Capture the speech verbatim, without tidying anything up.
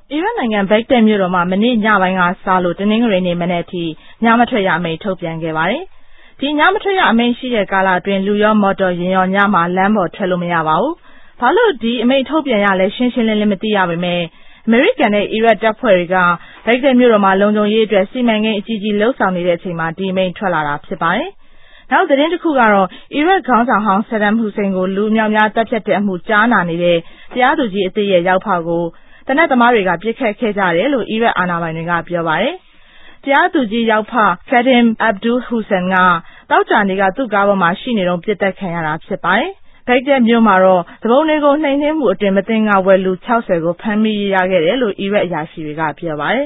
အီရတ်နိုင်ငံဘဂ္ဂဒက်မြို့တော်မှာမနေ့ညပိုင်းကစလို့တနင်္ဂနွေနေ့မနက်အထိညမထွက်ရအမိန့်ထုတ်ပြန်ခဲ့ပါတယ်။ဒီညမထွက်ရအမိန့်ရှိတဲ့ကာလအတွင်းလူရောမော်တော်ယာဉ်ရောညမှာလမ်းပေါ်ထွက်လို့မရပါဘူး။ဘာလို့ဒီအမိန့်ထုတ်ပြန်ရလဲရှင်းရှင်းလင်းလင်းမသိရပေမဲ့အမေရိကန်နဲ့အီရတ်တပ်ဖွဲ့တွေကဘဂ္ဂဒက်မြို့တော်မှာလုံခြုံရေးအတွက်စီမံကိန်းအကြီးကြီးလှုပ်ဆောင်နေတဲ့အချိန်မှာဒီအမိန့်ထွက်လာတာဖြစ်ပါတယ်။နောက်သတင်းတစ်ခုကတော့အီရတ်ခေါင်းဆောင်ဟောင်းဆဒမ်ဟူစိန်ကိုလူအများများတပ်ဖြတ်တဲ့အမှုကြားနာနေတဲ့တရားသူကြီးအသစ်ရဲ့ရောက်ဖကိုတနက်သမားတွေကပြစ်ခတ်ခဲ့ကြတယ်လို့အီရတ်အာဏာပိုင်တွေကပြောပါတယ်။တရားသူကြီးရောက်ဖ Khadim Abdul Hussain ကတောက်ကြနေကသူ့ကားပေါ်မှာရှိနေတော့ပြစ်တက်ခံရတာဖြစ်ပါတယ်။ဘဂ္ဂဒက်မြို့မှာတော့သဘုံတွေကိုနှိမ်နှင်းမှုအတွင်မသင်္ကာဖွယ်လူ၆၀ကိုဖမ်းမိရခဲ့တယ်လို့အီရတ်အရာရှိတွေကပြောပါတယ်